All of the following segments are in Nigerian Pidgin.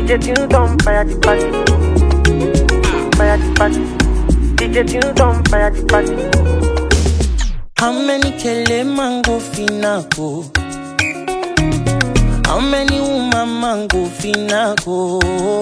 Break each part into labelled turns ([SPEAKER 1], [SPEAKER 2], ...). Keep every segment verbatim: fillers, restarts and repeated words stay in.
[SPEAKER 1] J Tunes on fire the party. Fire the party. D J Tunes on fire the party.
[SPEAKER 2] How many kele mango finako? How many woman mango finako?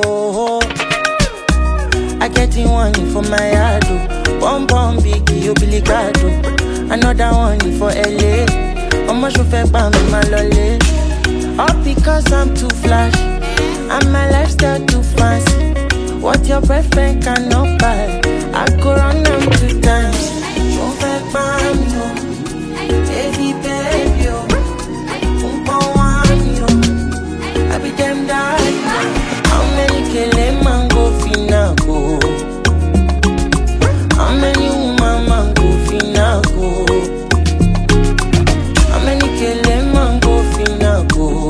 [SPEAKER 2] I get in one for my ado. One bomb biggie, obligado. Another one for L A. I'ma show fake by me, my lolly. All because I'm too flash. And my lifestyle too fancy. What your boyfriend cannot buy, I go run them two times. Show fake by me, yo. Baby, baby, yo. Umpa one, yo. I be them die. How many kele mango finako? How many woman mango finako? How many kele mango finako?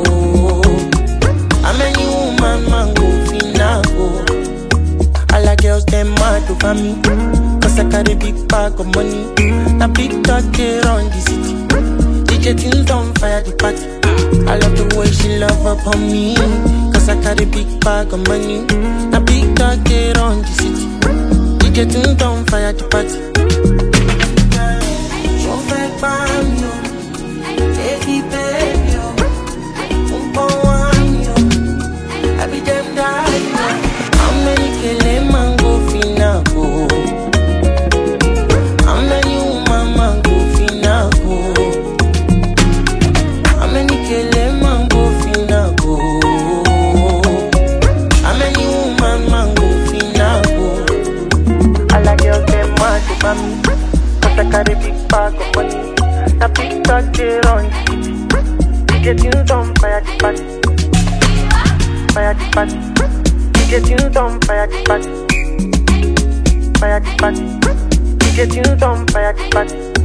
[SPEAKER 2] How many woman mango finako? All the girls them mad over me, cause I carry big bag of money. Now big dog they run the city. D J Tunes on fire the party. I love the way she love upon me, cause I carry big bag of money. Now big dog they run the city. D J Tunes on fire the party. Show fake bam yo, baby baby yo, umpa one yo, I be them die yo. How many kele mango finako? How many woman mango finako? How many kele mango finako? How many woman mango finako?
[SPEAKER 1] All the girls them mad over me, cause I carry big bag of money. Now big dog they run the city. D J Tunes on fire the party. Fire the party. D J Tunes on fire the party. Fire the party. D J Tunes on fire the party.